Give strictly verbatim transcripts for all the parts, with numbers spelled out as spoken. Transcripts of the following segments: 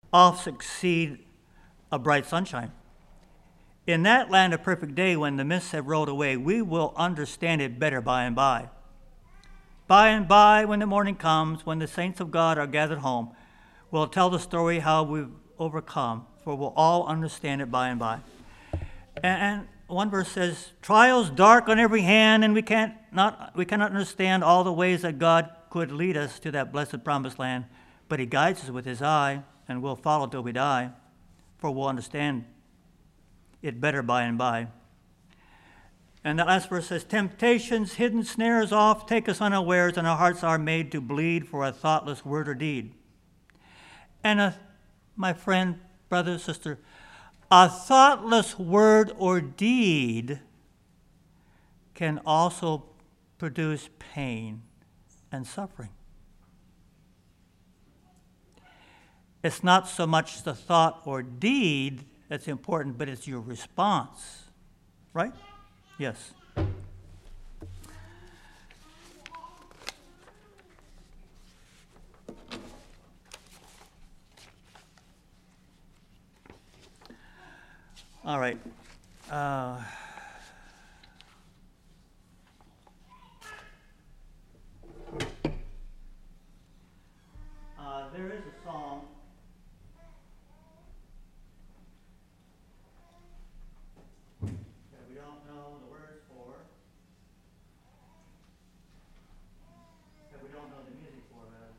oft succeed a bright sunshine. In that land of perfect day, when the mists have rolled away, we will understand it better by and by. By and by, when the morning comes, when the saints of God are gathered home, we'll tell the story how we've overcome, for we'll all understand it by and by. And, and one verse says, trials dark on every hand, and we can't not we cannot understand all the ways that God could lead us to that blessed promised land, but he guides us with his eye, and we'll follow till we die, for we'll understand it better by and by. And that last verse says, temptations, hidden snares oft take us unawares, and our hearts are made to bleed for a thoughtless word or deed. And uh, my friend, brother, sister, a thoughtless word or deed can also produce pain and suffering. It's not so much the thought or deed that's important, but it's your response, right? Yes. All right. Uh, uh, there is a song. That we don't know the words for. That we don't know the music for, rather.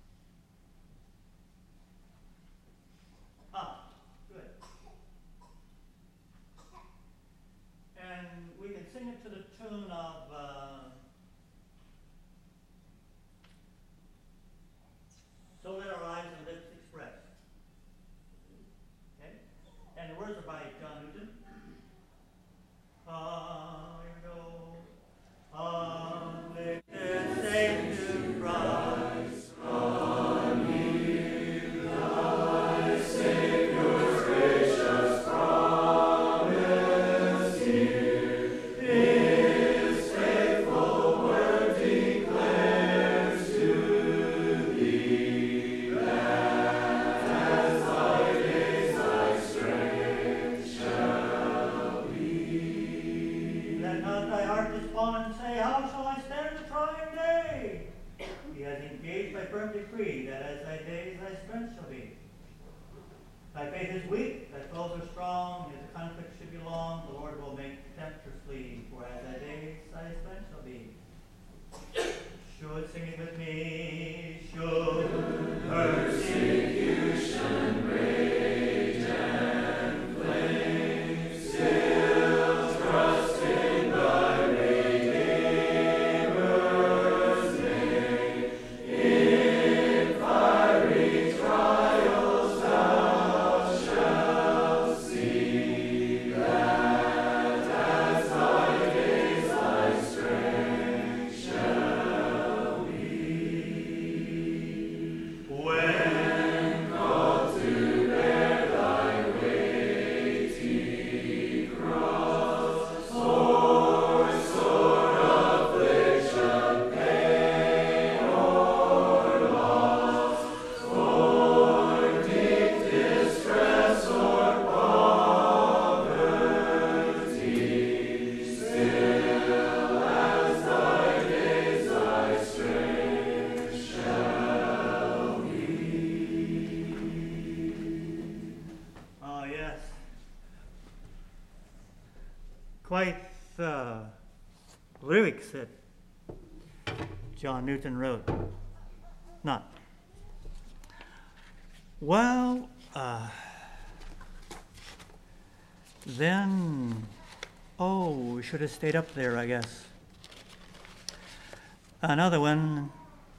Ah, good. And we can sing it to the tune of uh, So Let Our Eyes and Lips Express. Okay? And the words are by John Newton. I know afflicted Savior Christ, come hear thy Savior's gracious promise here. His faithful word declares to thee that as thy days thy strength shall be. Let not thy heart despond and say, how shall I stand the trying day? He has engaged by firm decree that as thy days thy strength shall be. Thy faith is weak, thy foes are strong, if the conflict should be long, the Lord will make tempters flee, for as thy days thy strength shall be. Should, sing it with me, should persecution rage and flame, still trust in thy Redeemer's name. In fiery trials thou shalt see that as thy days thy strength shall be. When called to bear thy weighty cross, sore, sore affliction, pain or loss, for deep distress or poverty, still as thy days thy strength shall be. Oh, yes. Quite the lyrics that John Newton wrote. Not. Well, uh, then, oh, we should have stayed up there, I guess. Another one.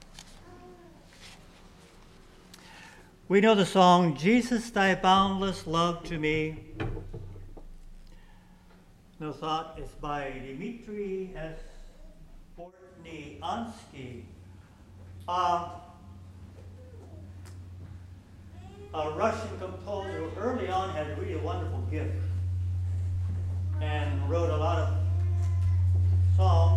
We know the song, Jesus, thy boundless love to me. No thought, it's by Dmitri S. Bortniansky. Uh, a Russian composer who early on had a really wonderful gift and wrote a lot of songs